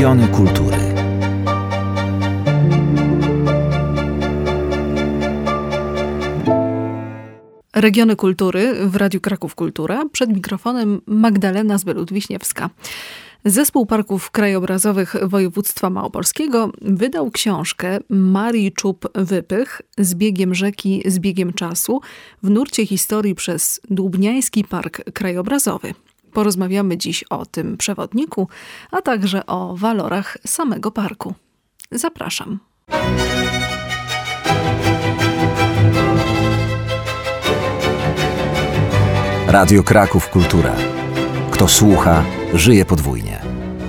Regiony kultury. Regiony kultury w Radiu Kraków Kultura. Przed mikrofonem Magdalena Zbelut-Wiśniewska. Zespół Parków Krajobrazowych Województwa Małopolskiego wydał książkę Marii Czub-Wypych Z biegiem rzeki, z biegiem czasu w nurcie historii przez Dłubniański Park Krajobrazowy. Porozmawiamy dziś o tym przewodniku, a także o walorach samego parku. Zapraszam. Radio Kraków Kultura. Kto słucha, żyje podwójnie.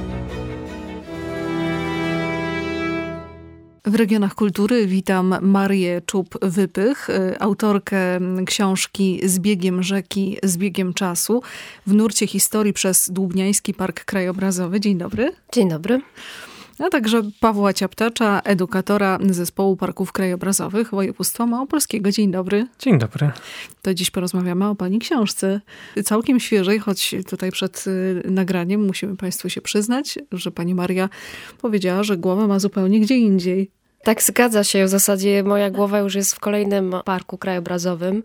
W Regionach Kultury witam Marię Czub-Wypych, autorkę książki Z biegiem rzeki, z biegiem czasu w nurcie historii przez Dłubniański Park Krajobrazowy. Dzień dobry. Dzień dobry. A także Pawła Ciaptacza, edukatora Zespołu Parków Krajobrazowych Województwa Małopolskiego. Dzień dobry. Dzień dobry. To dziś porozmawiamy o pani książce. Całkiem świeżej, choć tutaj przed nagraniem musimy państwu się przyznać, że pani Maria powiedziała, że głowa ma zupełnie gdzie indziej. Tak, zgadza się. W zasadzie moja głowa już jest w kolejnym parku krajobrazowym.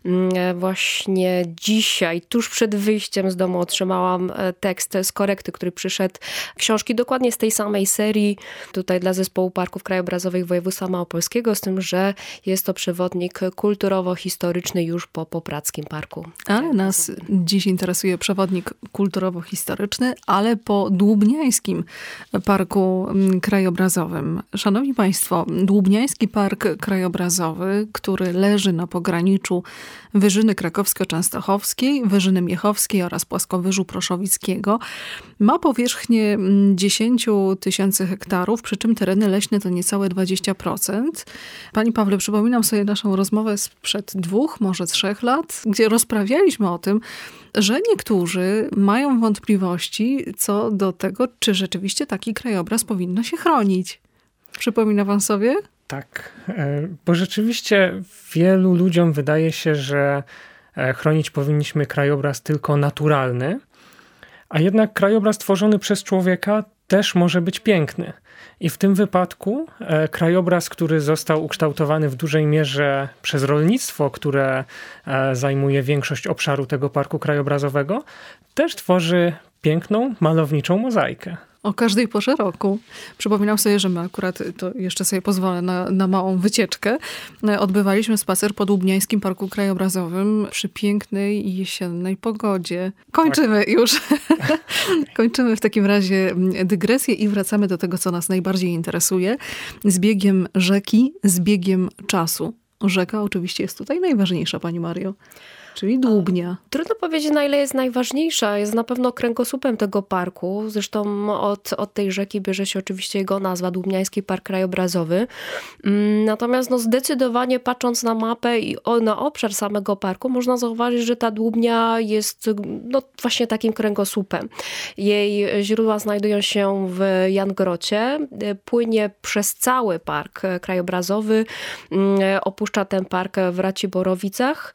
Właśnie dzisiaj, tuż przed wyjściem z domu otrzymałam tekst z korekty, który przyszedł. Książki dokładnie z tej samej serii, tutaj dla Zespołu Parków Krajobrazowych Województwa Małopolskiego, z tym, że jest to przewodnik kulturowo-historyczny już po Popradzkim Parku. Ale nas dziś interesuje przewodnik kulturowo-historyczny, ale po Dłubniańskim Parku Krajobrazowym. Szanowni Państwo, Dłubniański Park Krajobrazowy, który leży na pograniczu Wyżyny Krakowsko-Częstochowskiej, Wyżyny Miechowskiej oraz Płaskowyżu Proszowickiego, ma powierzchnię 10 000 hektarów, przy czym tereny leśne to niecałe 20%. Pani Pawle, przypominam sobie naszą rozmowę sprzed 2, może 3 lat, gdzie rozprawialiśmy o tym, że niektórzy mają wątpliwości co do tego, czy rzeczywiście taki krajobraz powinno się chronić. Przypomina pan sobie? Tak, bo rzeczywiście wielu ludziom wydaje się, że chronić powinniśmy krajobraz tylko naturalny, a jednak krajobraz tworzony przez człowieka też może być piękny. I w tym wypadku krajobraz, który został ukształtowany w dużej mierze przez rolnictwo, które zajmuje większość obszaru tego parku krajobrazowego, też tworzy piękną, malowniczą mozaikę. O każdej porze roku. Przypominam sobie, że my akurat, to jeszcze sobie pozwolę na małą wycieczkę, odbywaliśmy spacer po Dłubniańskim Parku Krajobrazowym przy pięknej jesiennej pogodzie. Kończymy już. Kończymy w takim razie dygresję i wracamy do tego, co nas najbardziej interesuje. Z biegiem rzeki, z biegiem czasu. Rzeka oczywiście jest tutaj najważniejsza, pani Mario. Czyli Dłubnia. Trudno powiedzieć, na ile jest najważniejsza. Jest na pewno kręgosłupem tego parku. Zresztą od tej rzeki bierze się oczywiście jego nazwa, Dłubniański Park Krajobrazowy. Natomiast zdecydowanie patrząc na mapę i na obszar samego parku, można zauważyć, że ta Dłubnia jest właśnie takim kręgosłupem. Jej źródła znajdują się w Jangrocie. Płynie przez cały park krajobrazowy. Opuszcza ten park w Raciborowicach.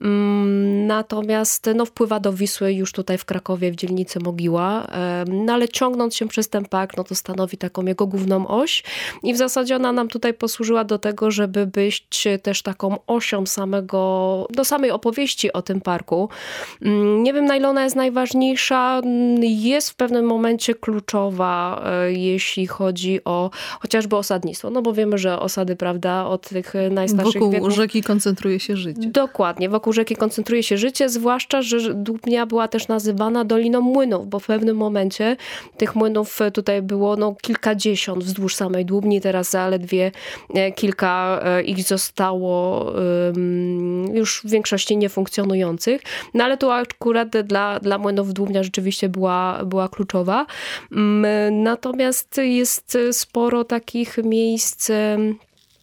Natomiast wpływa do Wisły już tutaj w Krakowie, w dzielnicy Mogiła. Ale ciągnąc się przez ten park, to stanowi taką jego główną oś. I w zasadzie ona nam tutaj posłużyła do tego, żeby być też taką osią samej opowieści o tym parku. Nie wiem, na ile ona jest najważniejsza. Jest w pewnym momencie kluczowa, jeśli chodzi o chociażby osadnictwo. Bo wiemy, że osady, prawda, od tych najstarszych wieków... Wokół rzeki koncentruje się życie. Dokładnie. Wokół rzeki koncentruje się życie, zwłaszcza, że Dłubnia była też nazywana Doliną Młynów, bo w pewnym momencie tych młynów tutaj było kilkadziesiąt wzdłuż samej Dłubni, teraz zaledwie kilka ich zostało już w większości niefunkcjonujących. Ale tu akurat dla młynów Dłubnia rzeczywiście była kluczowa. Natomiast jest sporo takich miejsc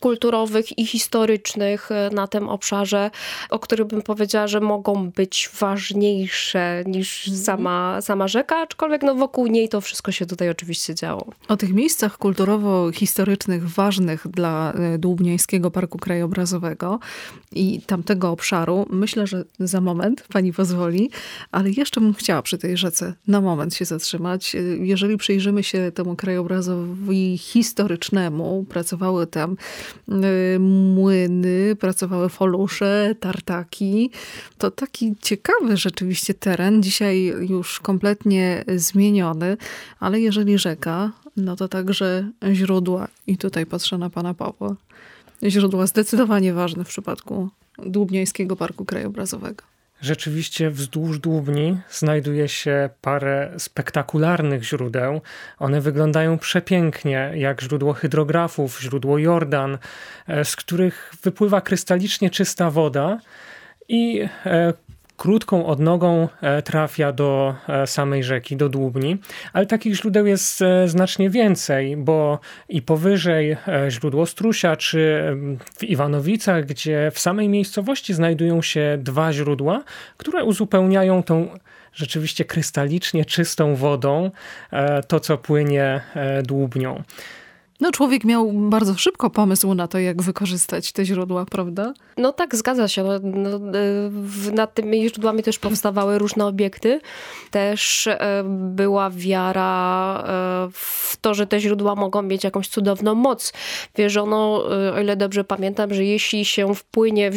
kulturowych i historycznych na tym obszarze, o których bym powiedziała, że mogą być ważniejsze niż sama rzeka, aczkolwiek wokół niej to wszystko się tutaj oczywiście działo. O tych miejscach kulturowo-historycznych ważnych dla Dłubniańskiego Parku Krajobrazowego i tamtego obszaru myślę, że za moment pani pozwoli, ale jeszcze bym chciała przy tej rzece na moment się zatrzymać. Jeżeli przyjrzymy się temu krajobrazowi historycznemu, pracowały tam młyny, pracowały folusze, tartaki. To taki ciekawy rzeczywiście teren, dzisiaj już kompletnie zmieniony, ale jeżeli rzeka, no to także źródła. I tutaj patrzę na pana Pawła. Źródła zdecydowanie ważne w przypadku Dłubniańskiego Parku Krajobrazowego. Rzeczywiście wzdłuż Dłubni znajduje się parę spektakularnych źródeł. One wyglądają przepięknie, jak źródło hydrografów, źródło Jordan, z których wypływa krystalicznie czysta woda i krótką odnogą trafia do samej rzeki, do Dłubni. Ale takich źródeł jest znacznie więcej, bo i powyżej źródło Strusia, czy w Iwanowicach, gdzie w samej miejscowości znajdują się 2 źródła, które uzupełniają tą rzeczywiście krystalicznie czystą wodą to, co płynie Dłubnią. No człowiek miał bardzo szybko pomysł na to, jak wykorzystać te źródła, prawda? No tak, zgadza się. Nad tymi źródłami też powstawały różne obiekty. Też była wiara w to, że te źródła mogą mieć jakąś cudowną moc. Wierzono, o ile dobrze pamiętam, że jeśli się wpłynie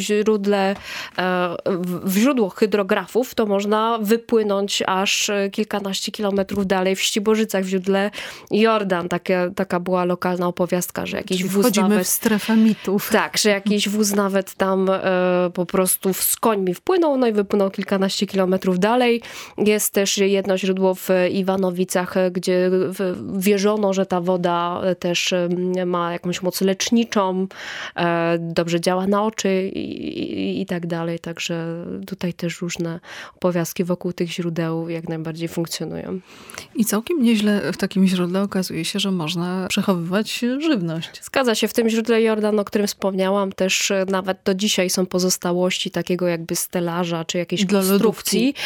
w źródło hydrografów, to można wypłynąć aż kilkanaście kilometrów dalej w Ścibożycach, w źródle Jordan. Taka była lokalna opowiastka, że jakiś wóz wchodzimy nawet... w strefę mitów. Tak, że jakiś wóz nawet tam po prostu z końmi wpłynął, no i wypłynął kilkanaście kilometrów dalej. Jest też jedno źródło w Iwanowicach, gdzie wierzono, że ta woda też ma jakąś moc leczniczą, dobrze działa na oczy i tak dalej. Także tutaj też różne opowiastki wokół tych źródeł jak najbardziej funkcjonują. I całkiem nieźle w takim źródle okazuje się, że można przechowywać żywność. Zgadza się. W tym źródle Jordan, o którym wspomniałam, też nawet do dzisiaj są pozostałości takiego jakby stelaża, czy jakiejś konstrukcji,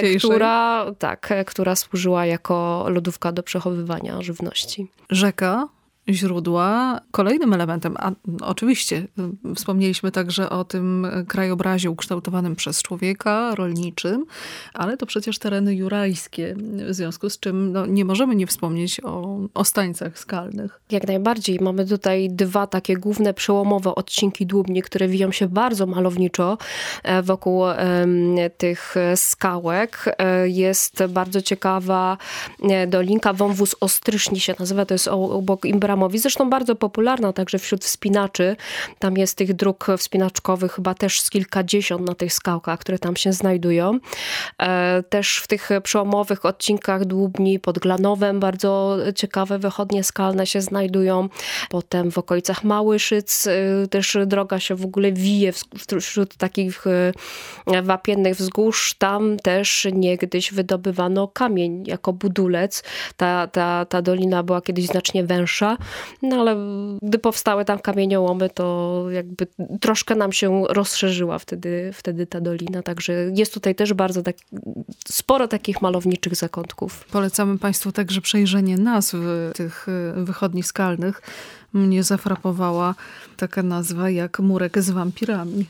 która służyła jako lodówka do przechowywania żywności. Rzeka, źródła. Kolejnym elementem, a oczywiście wspomnieliśmy także o tym krajobrazie ukształtowanym przez człowieka, rolniczym, ale to przecież tereny jurajskie, w związku z czym nie możemy nie wspomnieć o stańcach skalnych. Jak najbardziej. Mamy tutaj 2 takie główne przełomowe odcinki Dłubni, które wiją się bardzo malowniczo wokół tych skałek. Jest bardzo ciekawa dolinka, wąwóz Ostryszny się nazywa, to jest obok Imbramowic, zresztą bardzo popularna także wśród wspinaczy. Tam jest tych dróg wspinaczkowych chyba też z kilkadziesiąt na tych skałkach, które tam się znajdują. Też w tych przełomowych odcinkach Dłubni pod Glanowem bardzo ciekawe wychodnie skalne się znajdują. Potem w okolicach Małyszyc też droga się w ogóle wije wśród takich wapiennych wzgórz. Tam też niegdyś wydobywano kamień jako budulec. Ta dolina była kiedyś znacznie węższa. No ale gdy powstały tam kamieniołomy, to jakby troszkę nam się rozszerzyła wtedy ta dolina. Także jest tutaj też bardzo sporo takich malowniczych zakątków. Polecamy Państwu także przejrzenie nazw tych wychodni skalnych. Mnie zafrapowała taka nazwa jak Murek z wampirami.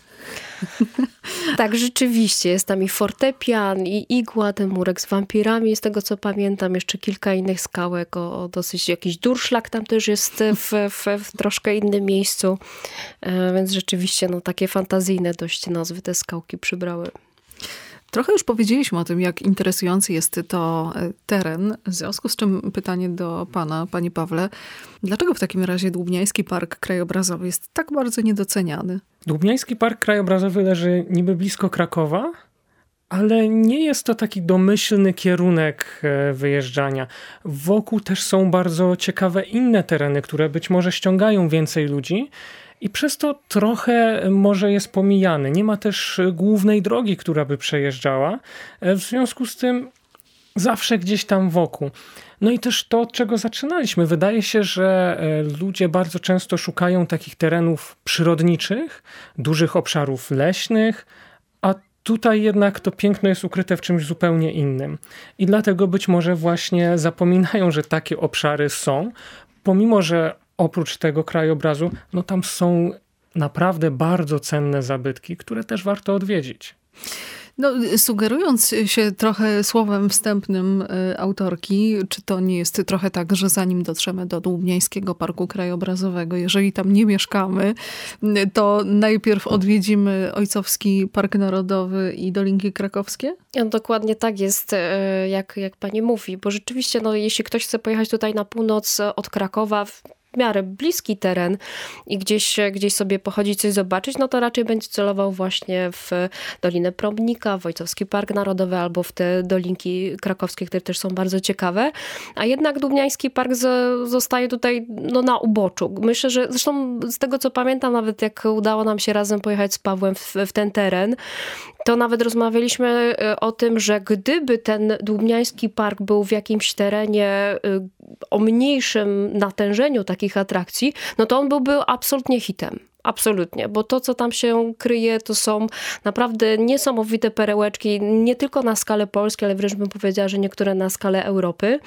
Tak, rzeczywiście. Jest tam i fortepian, i igła, ten murek z wampirami. Z tego, co pamiętam, jeszcze kilka innych skałek. Dosyć jakiś durszlak tam też jest w troszkę innym miejscu. Więc rzeczywiście takie fantazyjne dość nazwy te skałki przybrały. Trochę już powiedzieliśmy o tym, jak interesujący jest to teren. W związku z czym pytanie do pana, panie Pawle. Dlaczego w takim razie Dłubniański Park Krajobrazowy jest tak bardzo niedoceniany? Dłubniański Park Krajobrazowy leży niby blisko Krakowa, ale nie jest to taki domyślny kierunek wyjeżdżania. Wokół też są bardzo ciekawe inne tereny, które być może ściągają więcej ludzi. I przez to trochę może jest pomijany. Nie ma też głównej drogi, która by przejeżdżała. W związku z tym zawsze gdzieś tam wokół. No i też to, od czego zaczynaliśmy. Wydaje się, że ludzie bardzo często szukają takich terenów przyrodniczych, dużych obszarów leśnych, a tutaj jednak to piękno jest ukryte w czymś zupełnie innym. I dlatego być może właśnie zapominają, że takie obszary są, pomimo że oprócz tego krajobrazu, no tam są naprawdę bardzo cenne zabytki, które też warto odwiedzić. No, sugerując się trochę słowem wstępnym autorki, czy to nie jest trochę tak, że zanim dotrzemy do Dłubniańskiego Parku Krajobrazowego, jeżeli tam nie mieszkamy, to najpierw odwiedzimy Ojcowski Park Narodowy i Dolinki Krakowskie? No, dokładnie tak jest, jak pani mówi, bo rzeczywiście, no, jeśli ktoś chce pojechać tutaj na północ od Krakowa, w miarę bliski teren i gdzieś sobie pochodzić, coś zobaczyć, no to raczej będzie celował właśnie w Dolinę Prąbnika, w Ojcowski Park Narodowy albo w te dolinki krakowskie, które też są bardzo ciekawe. A jednak Dłubniański Park zostaje tutaj no, na uboczu. Myślę, że zresztą z tego co pamiętam, nawet jak udało nam się razem pojechać z Pawłem w ten teren, to nawet rozmawialiśmy o tym, że gdyby ten Dłubniański Park był w jakimś terenie o mniejszym natężeniu takich atrakcji, no to on byłby absolutnie hitem. Absolutnie, bo to, co tam się kryje, to są naprawdę niesamowite perełeczki, nie tylko na skalę Polski, ale wręcz bym powiedziała, że niektóre na skalę Europy.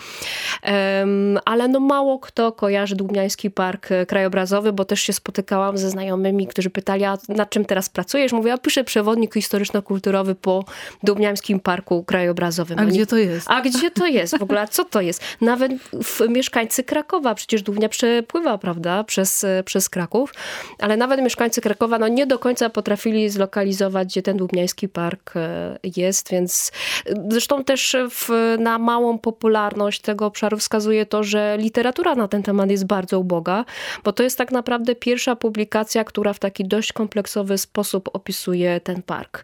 Ale no mało kto kojarzy Dłubniański Park Krajobrazowy, bo też się spotykałam ze znajomymi, którzy pytali, a nad czym teraz pracujesz? Mówię, a piszę przewodnik historyczno-kulturowy po Dłubniańskim Parku Krajobrazowym. A gdzie to jest? A gdzie to jest w ogóle? A co to jest? Nawet mieszkańcy Krakowa, przecież Dłubnia przepływa, prawda, przez Kraków, ale nawet mieszkańcy Krakowa no, nie do końca potrafili zlokalizować, gdzie ten Dłubniański Park jest, więc zresztą też na małą popularność tego obszaru wskazuje to, że literatura na ten temat jest bardzo uboga, bo to jest tak naprawdę pierwsza publikacja, która w taki dość kompleksowy sposób opisuje ten park.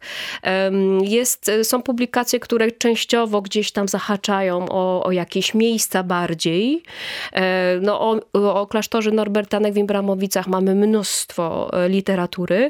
Są publikacje, które częściowo gdzieś tam zahaczają o jakieś miejsca bardziej. No, o klasztorze Norbertanek w Imbramowicach mamy mnóstwo literatury.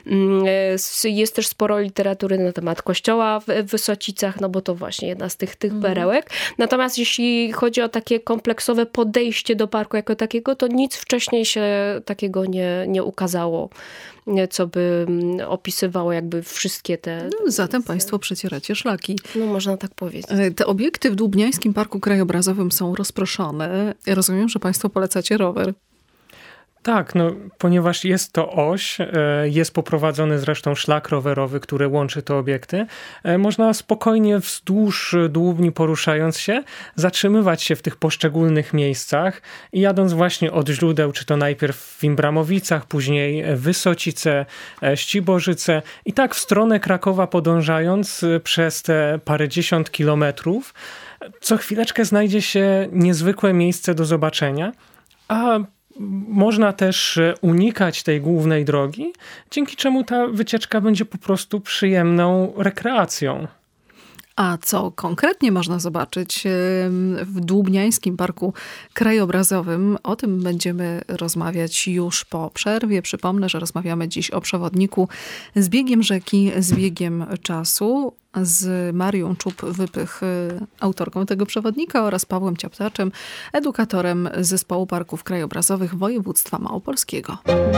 Jest też sporo literatury na temat kościoła w Wysocicach, no bo to właśnie jedna z tych perełek. Natomiast jeśli chodzi o takie kompleksowe podejście do parku jako takiego, to nic wcześniej się takiego nie ukazało, co by opisywało jakby wszystkie te... No, zatem państwo przecieracie szlaki. No można tak powiedzieć. Te obiekty w Dłubniańskim Parku Krajobrazowym są rozproszone. Ja rozumiem, że państwo polecacie rower. Tak, no, ponieważ jest to oś, jest poprowadzony zresztą szlak rowerowy, który łączy te obiekty, można spokojnie wzdłuż Dłubni poruszając się, zatrzymywać się w tych poszczególnych miejscach i jadąc właśnie od źródeł, czy to najpierw w Imbramowicach, później Wysocice, Ściborzyce i tak w stronę Krakowa podążając przez te parędziesiąt kilometrów, co chwileczkę znajdzie się niezwykłe miejsce do zobaczenia, a można też unikać tej głównej drogi, dzięki czemu ta wycieczka będzie po prostu przyjemną rekreacją. A co konkretnie można zobaczyć w Dłubniańskim Parku Krajobrazowym? O tym będziemy rozmawiać już po przerwie. Przypomnę, że rozmawiamy dziś o przewodniku z biegiem rzeki, z biegiem czasu, z Marią Czub-Wypych, autorką tego przewodnika, oraz Pawłem Ciaptaczem, edukatorem Zespołu Parków Krajobrazowych Województwa Małopolskiego.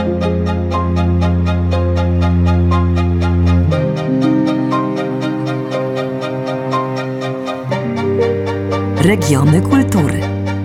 Regiony kultury.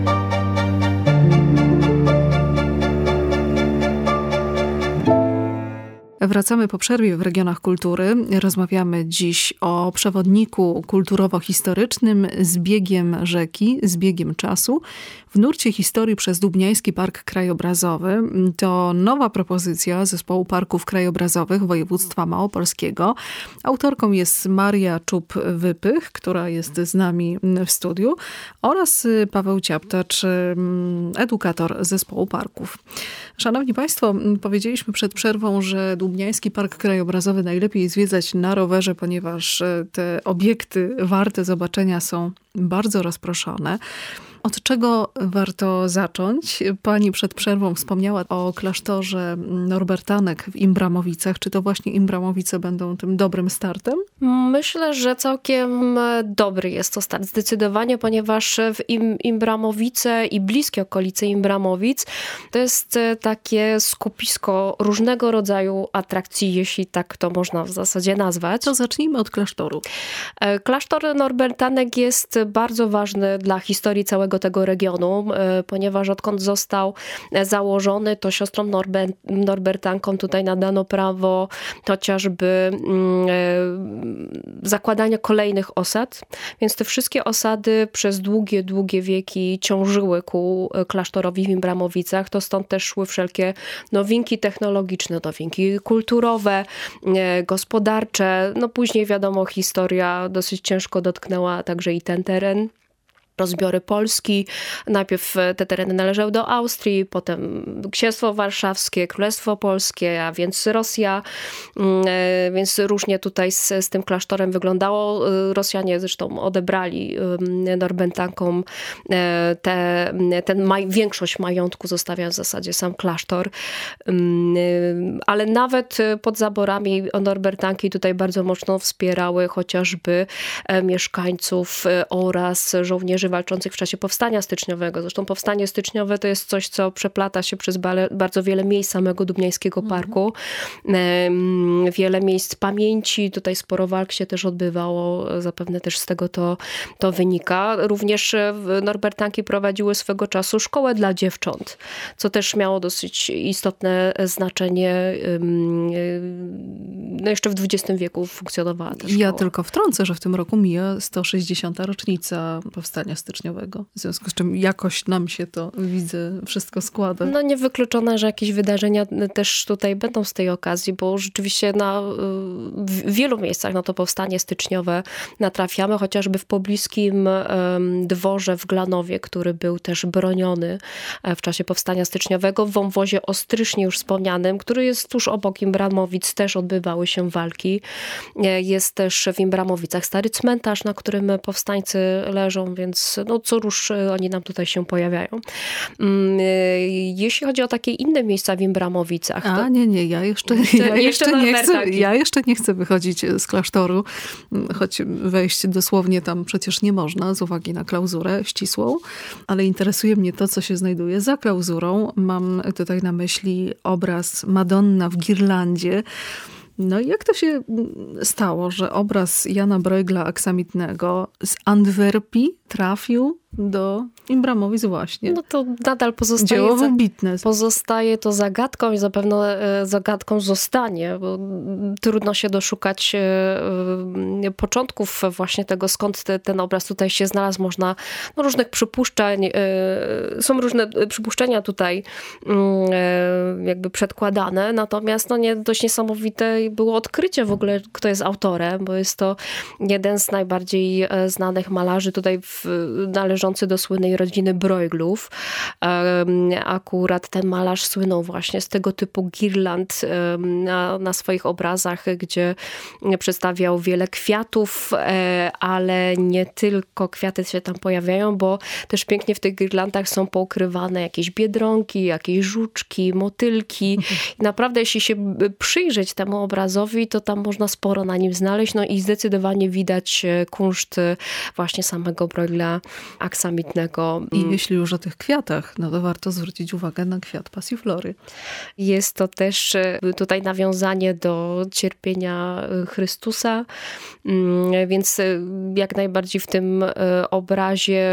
Wracamy po przerwie w Regionach Kultury. Rozmawiamy dziś o przewodniku kulturowo-historycznym z biegiem rzeki, z biegiem czasu w nurcie historii przez Dłubniański Park Krajobrazowy. To nowa propozycja Zespołu Parków Krajobrazowych Województwa Małopolskiego. Autorką jest Maria Czub-Wypych, która jest z nami w studiu, oraz Paweł Ciaptacz, edukator Zespołu Parków. Szanowni Państwo, powiedzieliśmy przed przerwą, że Dłubniański Park Krajobrazowy najlepiej zwiedzać na rowerze, ponieważ te obiekty warte zobaczenia są bardzo rozproszone. Od czego warto zacząć? Pani przed przerwą wspomniała o klasztorze Norbertanek w Imbramowicach. Czy to właśnie Imbramowice będą tym dobrym startem? Myślę, że całkiem dobry jest to start. Zdecydowanie, ponieważ w Imbramowice i bliskie okolice Imbramowic to jest takie skupisko różnego rodzaju atrakcji, jeśli tak to można w zasadzie nazwać. To zacznijmy od klasztoru. Klasztor Norbertanek jest bardzo ważny dla historii całego tego regionu, ponieważ odkąd został założony, to siostrom Norbertankom tutaj nadano prawo chociażby zakładania kolejnych osad, więc te wszystkie osady przez długie wieki ciążyły ku klasztorowi w Imbramowicach, to stąd też szły wszelkie nowinki technologiczne, nowinki kulturowe, gospodarcze. No później wiadomo, historia dosyć ciężko dotknęła także i ten teren. Rozbiory Polski. Najpierw te tereny należały do Austrii, potem Księstwo Warszawskie, Królestwo Polskie, a więc Rosja. Więc różnie tutaj z tym klasztorem wyglądało. Rosjanie zresztą odebrali Norbertankom większość majątku, zostawiając w zasadzie sam klasztor. Ale nawet pod zaborami Norbertanki tutaj bardzo mocno wspierały chociażby mieszkańców oraz żołnierzy walczących w czasie Powstania Styczniowego. Zresztą Powstanie Styczniowe to jest coś, co przeplata się przez bardzo wiele miejsc samego Dubniańskiego Parku. Wiele miejsc pamięci. Tutaj sporo walk się też odbywało. Zapewne też z tego to wynika. Również Norbertanki prowadziły swego czasu szkołę dla dziewcząt, co też miało dosyć istotne znaczenie. No jeszcze w XX wieku funkcjonowała ta szkoła. Ja tylko wtrącę, że w tym roku mija 160. rocznica Powstania Styczniowego. W związku z czym jakoś nam się to, widzę, wszystko składa. No niewykluczone, że jakieś wydarzenia też tutaj będą z tej okazji, bo rzeczywiście w wielu miejscach na to Powstanie Styczniowe natrafiamy, chociażby w pobliskim dworze w Glanowie, który był też broniony w czasie Powstania Styczniowego, w wąwozie Ostrysznie już wspomnianym, który jest tuż obok Imbramowic, też odbywały się walki. Jest też w Imbramowicach stary cmentarz, na którym powstańcy leżą, więc no, co rusz oni nam tutaj się pojawiają. Jeśli chodzi o takie inne miejsca w Imbramowicach... Ja jeszcze nie chcę wychodzić z klasztoru, choć wejść dosłownie tam przecież nie można z uwagi na klauzurę ścisłą, ale interesuje mnie to, co się znajduje za klauzurą. Mam tutaj na myśli obraz Madonna w girlandzie. No i jak to się stało, że obraz Jana Bruegla aksamitnego z Antwerpii trafił do Imbramowic właśnie? No to nadal dzieło wybitne. Pozostaje to zagadką i zapewne zagadką zostanie, bo trudno się doszukać początków właśnie tego, skąd ten obraz tutaj się znalazł. Można różnych przypuszczeń, są różne przypuszczenia tutaj jakby przedkładane, natomiast dość niesamowite było odkrycie w ogóle, kto jest autorem, bo jest to jeden z najbardziej znanych malarzy tutaj należący do słynnej rodziny Brueglów. Akurat ten malarz słynął właśnie z tego typu girland na swoich obrazach, gdzie przedstawiał wiele kwiatów, ale nie tylko kwiaty się tam pojawiają, bo też pięknie w tych girlandach są poukrywane jakieś biedronki, jakieś żuczki, motylki. I naprawdę, jeśli się przyjrzeć temu obrazowi, to tam można sporo na nim znaleźć. No i zdecydowanie widać kunszt właśnie samego Bruegla aksamitnego. I jeśli już o tych kwiatach, no to warto zwrócić uwagę na kwiat pasiflory. Jest to też tutaj nawiązanie do cierpienia Chrystusa, więc jak najbardziej w tym obrazie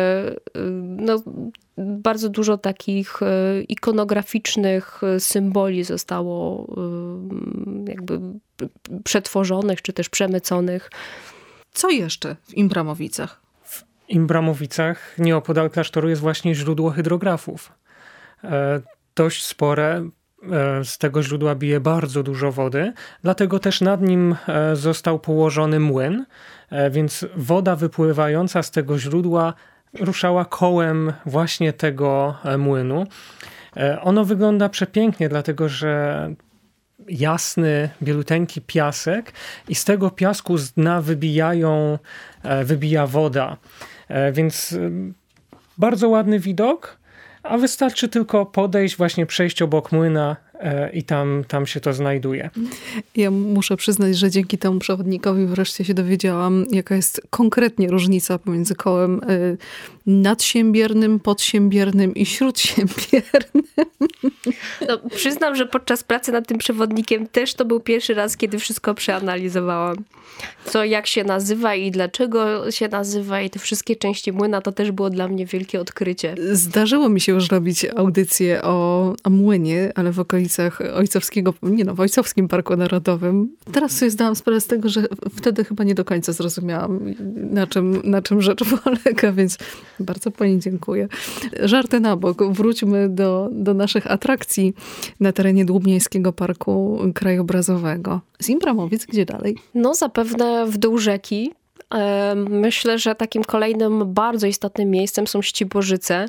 bardzo dużo takich ikonograficznych symboli zostało jakby przetworzonych, czy też przemyconych. Co jeszcze w Imbramowicach? W Imbramowicach nieopodal klasztoru jest właśnie źródło hydrografów. Dość spore. Z tego źródła bije bardzo dużo wody, dlatego też nad nim został położony młyn, więc woda wypływająca z tego źródła ruszała kołem właśnie tego młynu. Ono wygląda przepięknie, dlatego że jasny, bieluteńki piasek i z tego piasku z dna wybija woda. Więc bardzo ładny widok, a wystarczy tylko podejść, właśnie przejść obok młyna i tam się to znajduje. Ja muszę przyznać, że dzięki temu przewodnikowi wreszcie się dowiedziałam, jaka jest konkretnie różnica pomiędzy kołem nadsiębiernym, podsiębiernym i śródsiębiernym. No, przyznam, że podczas pracy nad tym przewodnikiem też to był pierwszy raz, kiedy wszystko przeanalizowałam. Co, jak się nazywa i dlaczego się nazywa i te wszystkie części młyna, to też było dla mnie wielkie odkrycie. Zdarzyło mi się już robić audycję o młynie, ale w okolicach w Ojcowskim Parku Narodowym. Teraz sobie zdałam sprawę z tego, że wtedy chyba nie do końca zrozumiałam, na czym rzecz polega, więc bardzo pani dziękuję. Żarty na bok. Wróćmy do naszych atrakcji na terenie Dłubnieńskiego Parku Krajobrazowego. Z Imbramowic gdzie dalej? No zapewne w dół rzeki. Myślę, że takim kolejnym bardzo istotnym miejscem są Ściborzyce.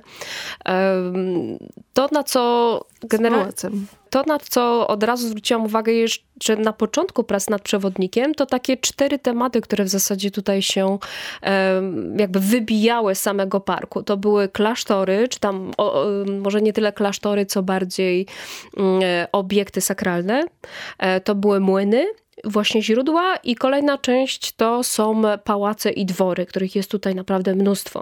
To, na co od razu zwróciłam uwagę jeszcze na początku prac nad przewodnikiem, to takie 4 tematy, które w zasadzie tutaj się jakby wybijały z samego parku. To były klasztory, czy tam może nie tyle klasztory, co bardziej obiekty sakralne. To były młyny, właśnie źródła i kolejna część to są pałace i dwory, których jest tutaj naprawdę mnóstwo.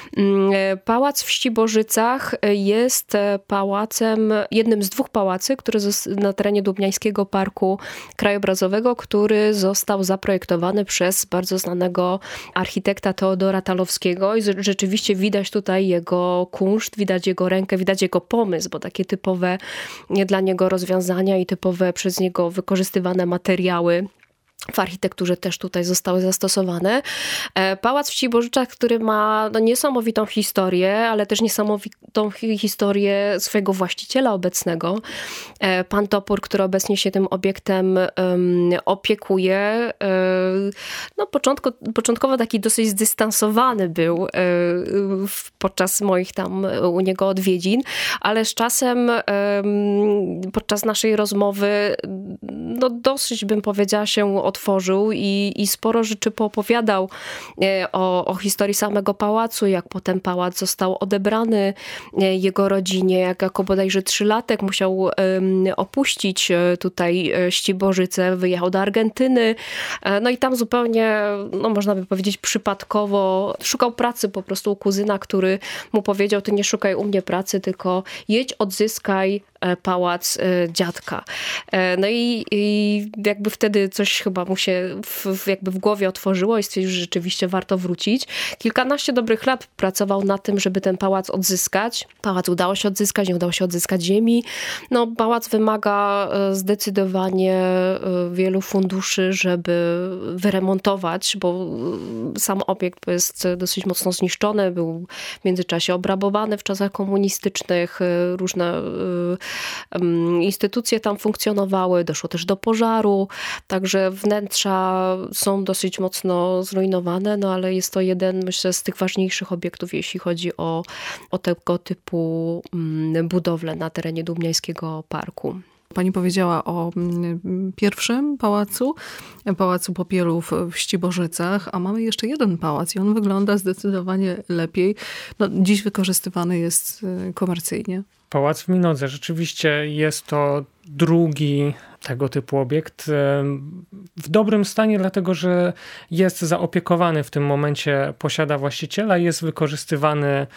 Pałac w Ściborzycach jest pałacem, jednym z 2 pałacy, które na terenie Dłubniańskiego Parku Krajobrazowego, który został zaprojektowany przez bardzo znanego architekta Teodora Talowskiego i rzeczywiście widać tutaj jego kunszt, widać jego rękę, widać jego pomysł, bo takie typowe dla niego rozwiązania i typowe przez niego wykorzystywane materiały w architekturze też tutaj zostały zastosowane. Pałac w Ściborzyczach, który ma niesamowitą historię, ale też niesamowitą historię swojego właściciela obecnego. Pan Topór, który obecnie się tym obiektem opiekuje. No, początkowo taki dosyć zdystansowany był podczas moich tam u niego odwiedzin, ale z czasem podczas naszej rozmowy no, dosyć, bym powiedziała, się otworzył i sporo rzeczy poopowiadał o historii samego pałacu, jak potem pałac został odebrany jego rodzinie, jak jako bodajże 3-latek musiał opuścić tutaj Ściborzyce, wyjechał do Argentyny, no i tam zupełnie, no można by powiedzieć przypadkowo, szukał pracy po prostu u kuzyna, który mu powiedział: ty nie szukaj u mnie pracy, tylko jedź, odzyskaj pałac dziadka. No i jakby wtedy coś chyba mu się jakby w głowie otworzyło i stwierdził, że rzeczywiście warto wrócić. Kilkanaście dobrych lat pracował na tym, żeby ten pałac odzyskać. Pałac udało się odzyskać, nie udało się odzyskać ziemi. No, pałac wymaga zdecydowanie wielu funduszy, żeby wyremontować, bo sam obiekt jest dosyć mocno zniszczony, był w międzyczasie obrabowany w czasach komunistycznych, różne instytucje tam funkcjonowały, doszło też do pożaru, także wnętrza są dosyć mocno zrujnowane, no ale jest to jeden, myślę, z tych ważniejszych obiektów, jeśli chodzi o tego typu budowle na terenie Dłubniańskiego Parku. Pani powiedziała o pierwszym Pałacu Popielów w Ściborzycach, a mamy jeszcze jeden pałac i on wygląda zdecydowanie lepiej. No, dziś wykorzystywany jest komercyjnie. Pałac w Minodze. Rzeczywiście jest to drugi tego typu obiekt w dobrym stanie, dlatego że jest zaopiekowany w tym momencie, posiada właściciela, jest wykorzystywany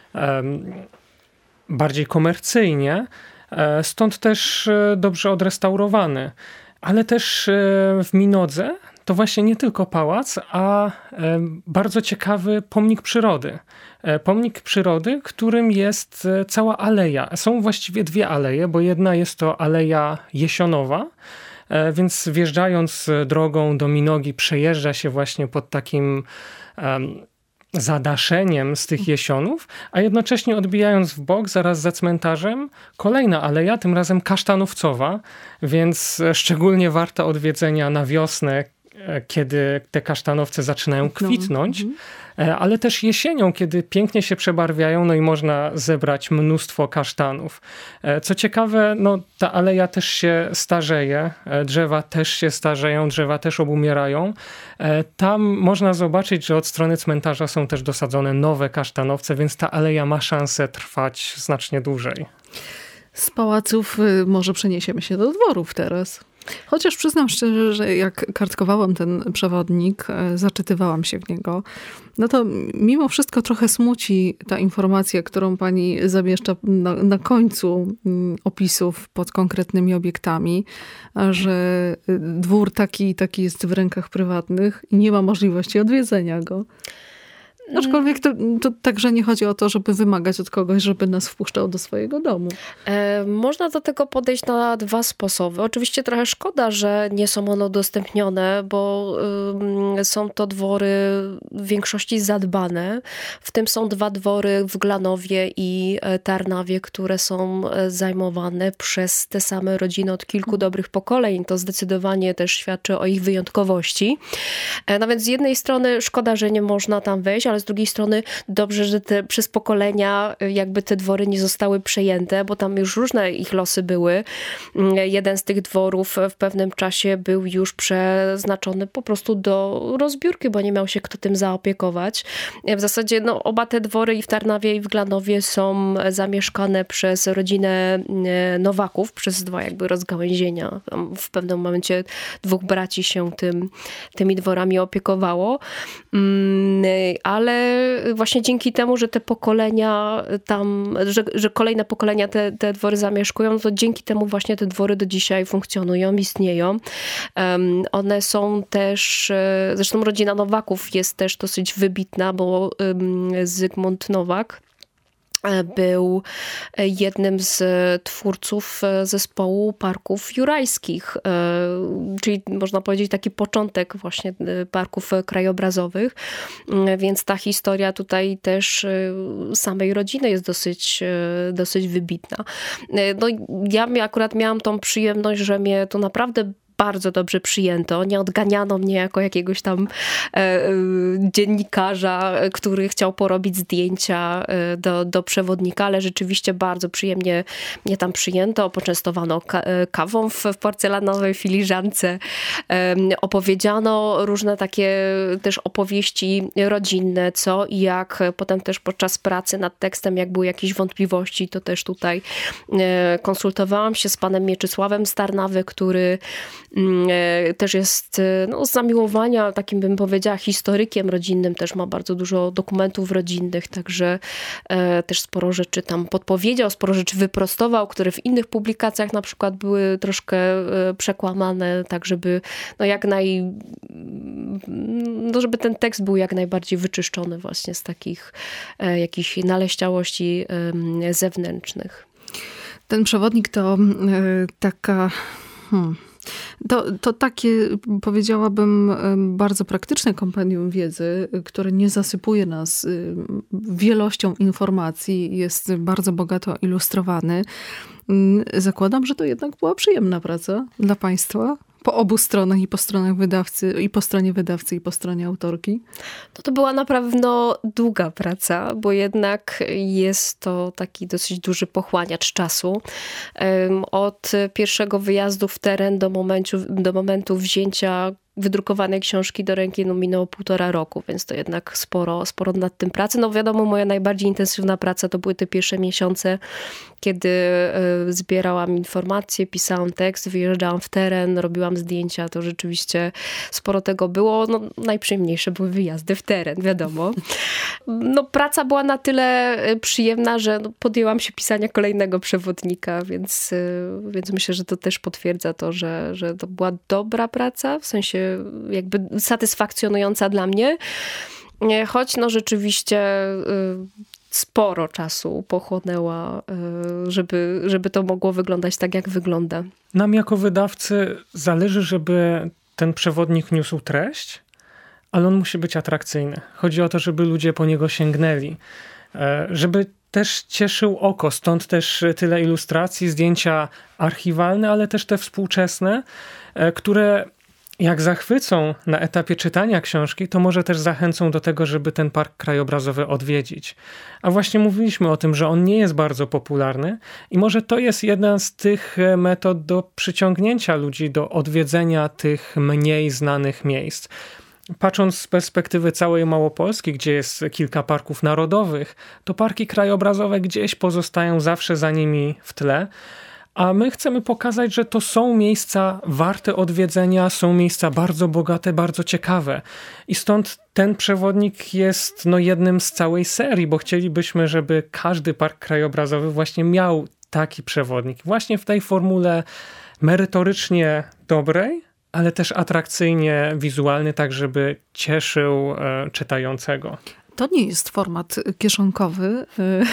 bardziej komercyjnie, stąd też dobrze odrestaurowany. Ale też w Minodze to właśnie nie tylko pałac, a bardzo ciekawy pomnik przyrody. Pomnik przyrody, którym jest cała aleja. Są właściwie 2 aleje, bo jedna jest to Aleja Jesionowa, więc wjeżdżając drogą do Minogi przejeżdża się właśnie pod takim zadaszeniem z tych jesionów, a jednocześnie odbijając w bok, zaraz za cmentarzem, kolejna aleja, tym razem kasztanowcowa, więc szczególnie warta odwiedzenia na wiosnę, kiedy te kasztanowce zaczynają kwitnąć, ale też jesienią, kiedy pięknie się przebarwiają, no i można zebrać mnóstwo kasztanów. Co ciekawe, no ta aleja też się starzeje, drzewa też się starzeją, drzewa też obumierają. Tam można zobaczyć, że od strony cmentarza są też dosadzone nowe kasztanowce, więc ta aleja ma szansę trwać znacznie dłużej. Z pałaców może przeniesiemy się do dworów teraz. Chociaż przyznam szczerze, że jak kartkowałam ten przewodnik, zaczytywałam się w niego, no to mimo wszystko trochę smuci ta informacja, którą pani zamieszcza na końcu opisów pod konkretnymi obiektami, że dwór taki jest w rękach prywatnych i nie ma możliwości odwiedzenia go. Aczkolwiek to także nie chodzi o to, żeby wymagać od kogoś, żeby nas wpuszczał do swojego domu. Można do tego podejść na dwa sposoby. Oczywiście trochę szkoda, że nie są one udostępnione, bo są to dwory w większości zadbane. W tym są 2 dwory w Glanowie i Tarnawie, które są zajmowane przez te same rodziny od kilku dobrych pokoleń. To zdecydowanie też świadczy o ich wyjątkowości. No więc z jednej strony szkoda, że nie można tam wejść, ale z drugiej strony dobrze, że przez pokolenia jakby te dwory nie zostały przejęte, bo tam już różne ich losy były. Jeden z tych dworów w pewnym czasie był już przeznaczony po prostu do rozbiórki, bo nie miał się kto tym zaopiekować. W zasadzie oba te dwory i w Tarnawie i w Glanowie są zamieszkane przez rodzinę Nowaków, przez 2 jakby rozgałęzienia. W pewnym momencie 2 braci się tymi dworami opiekowało. Ale właśnie dzięki temu, że te pokolenia tam, że kolejne pokolenia te dwory zamieszkują, to dzięki temu właśnie te dwory do dzisiaj funkcjonują, istnieją. One są też, zresztą rodzina Nowaków jest też dosyć wybitna, bo Zygmunt Nowak był jednym z twórców zespołu parków jurajskich, czyli można powiedzieć taki początek właśnie parków krajobrazowych, więc ta historia tutaj też samej rodziny jest dosyć wybitna. No, ja akurat miałam tą przyjemność, że mnie to naprawdę bardzo dobrze przyjęto. Nie odganiano mnie jako jakiegoś tam dziennikarza, który chciał porobić zdjęcia do przewodnika, ale rzeczywiście bardzo przyjemnie mnie tam przyjęto. Poczęstowano kawą w porcelanowej filiżance. Opowiedziano różne takie też opowieści rodzinne, co i jak. Potem też podczas pracy nad tekstem, jak były jakieś wątpliwości, to też tutaj konsultowałam się z panem Mieczysławem z Tarnawy, który też jest z zamiłowania, takim bym powiedziała, historykiem rodzinnym, też ma bardzo dużo dokumentów rodzinnych, także też sporo rzeczy tam podpowiedział, sporo rzeczy wyprostował, które w innych publikacjach na przykład były troszkę przekłamane, tak żeby żeby ten tekst był jak najbardziej wyczyszczony właśnie z takich jakichś naleściałości zewnętrznych. Ten przewodnik to taka... To takie, powiedziałabym, bardzo praktyczne kompendium wiedzy, które nie zasypuje nas wielością informacji, jest bardzo bogato ilustrowany. Zakładam, że to jednak była przyjemna praca dla państwa. Po obu stronach, i po stronach wydawcy, i po stronie wydawcy, i po stronie autorki. To była na pewno długa praca, bo jednak jest to taki dosyć duży pochłaniacz czasu. Od pierwszego wyjazdu w teren do momentu wzięcia wydrukowanej książki do ręki minęło 1,5 roku, więc to jednak sporo nad tym pracy. No wiadomo, moja najbardziej intensywna praca to były te pierwsze miesiące, kiedy zbierałam informacje, pisałam tekst, wyjeżdżałam w teren, robiłam zdjęcia, to rzeczywiście sporo tego było. No, najprzyjemniejsze były wyjazdy w teren, wiadomo. No, praca była na tyle przyjemna, że podjęłam się pisania kolejnego przewodnika, więc myślę, że to też potwierdza to, że to była dobra praca, w sensie jakby satysfakcjonująca dla mnie, choć rzeczywiście sporo czasu pochłonęła, żeby to mogło wyglądać tak, jak wygląda. Nam jako wydawcy zależy, żeby ten przewodnik niósł treść, ale on musi być atrakcyjny. Chodzi o to, żeby ludzie po niego sięgnęli, żeby też cieszył oko, stąd też tyle ilustracji, zdjęcia archiwalne, ale też te współczesne, które jak zachwycą na etapie czytania książki, to może też zachęcą do tego, żeby ten park krajobrazowy odwiedzić. A właśnie mówiliśmy o tym, że on nie jest bardzo popularny i może to jest jedna z tych metod do przyciągnięcia ludzi do odwiedzenia tych mniej znanych miejsc. Patrząc z perspektywy całej Małopolski, gdzie jest kilka parków narodowych, to parki krajobrazowe gdzieś pozostają zawsze za nimi w tle. A my chcemy pokazać, że to są miejsca warte odwiedzenia, są miejsca bardzo bogate, bardzo ciekawe. I stąd ten przewodnik jest jednym z całej serii, bo chcielibyśmy, żeby każdy park krajobrazowy właśnie miał taki przewodnik. Właśnie w tej formule merytorycznie dobrej, ale też atrakcyjnie wizualny, tak żeby cieszył czytającego. To nie jest format kieszonkowy,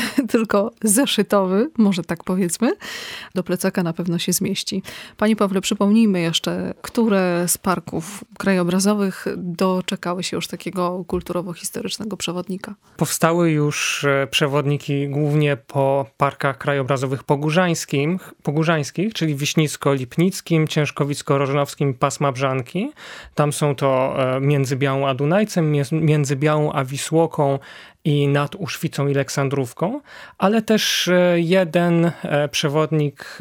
tylko zeszytowy, może tak powiedzmy. Do plecaka na pewno się zmieści. Panie Pawle, przypomnijmy jeszcze, które z parków krajobrazowych doczekały się już takiego kulturowo-historycznego przewodnika. Powstały już przewodniki głównie po parkach krajobrazowych pogórzańskich, czyli Wiśnicko-Lipnickim, Ciężkowicko-Rożnowskim, Pasma Brzanki. Tam są to między Białą a Dunajcem, między Białą a Wisłoką i nad Uszwicą i Aleksandrówką, ale też jeden przewodnik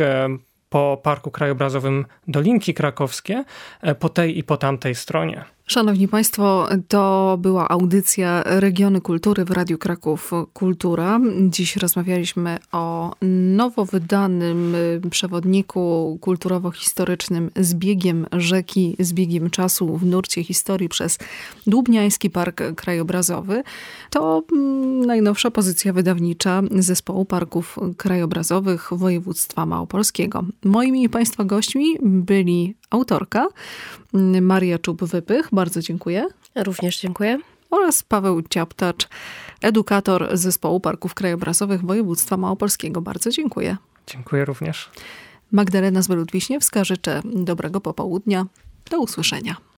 po Parku Krajobrazowym Dolinki Krakowskie, po tej i po tamtej stronie. Szanowni Państwo, to była audycja Regiony Kultury w Radiu Kraków Kultura. Dziś rozmawialiśmy o nowo wydanym przewodniku kulturowo-historycznym z biegiem rzeki, z biegiem czasu w nurcie historii przez Dłubniański Park Krajobrazowy. To najnowsza pozycja wydawnicza Zespołu Parków Krajobrazowych Województwa Małopolskiego. Moimi i Państwa gośćmi byli autorka Maria Czub-Wypych, bardzo dziękuję. Również dziękuję. Oraz Paweł Ciaptacz, edukator Zespołu Parków Krajobrazowych Województwa Małopolskiego. Bardzo dziękuję. Dziękuję również. Magdalena Zbelud-Wiśniewska, życzę dobrego popołudnia. Do usłyszenia.